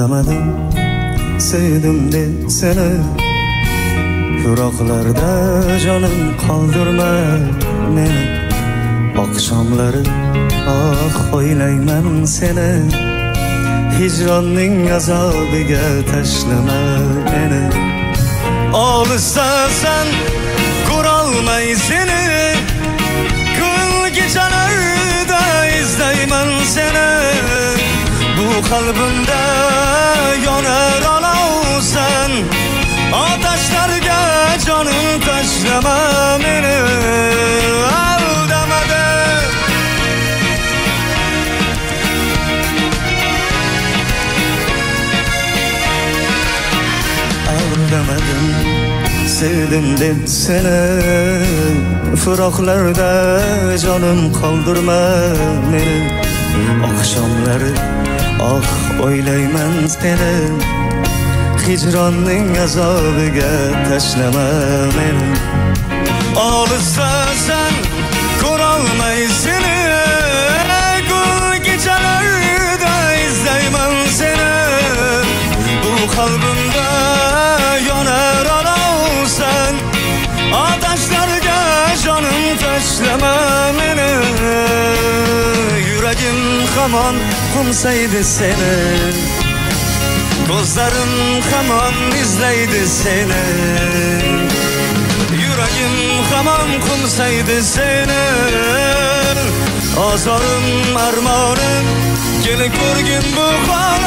Aldamadım, sevdim de seni. Yuraqlarda canım kaldırma meni. Akşamları ah oylayman seni. Hicranning azobiga tashlama meni. Olissan ko'rolmay seni. Kun kechalarda izlayman seni. Bu qalbimda yonar olovsan. Ateşlarga canım tashlama meni. Aldamadım, sevdim de seni. Fıraklarda canım kaldırma beni. Akşamları ah oylayman seni. Hicranning azobiga tashlama meni. Olissan ko'rolmay seni. Gul kechalarda izlayman seni. Bu qalbimda yonar olovsan. Ateşlarga canım tashlama meni. Yuragim hamon qo'msaydi seni. Gözlerim hamon izlaydi seni. Yuragim hamon qo'msaydi seni. Azorim armonim kelib ko'rgin bu hol.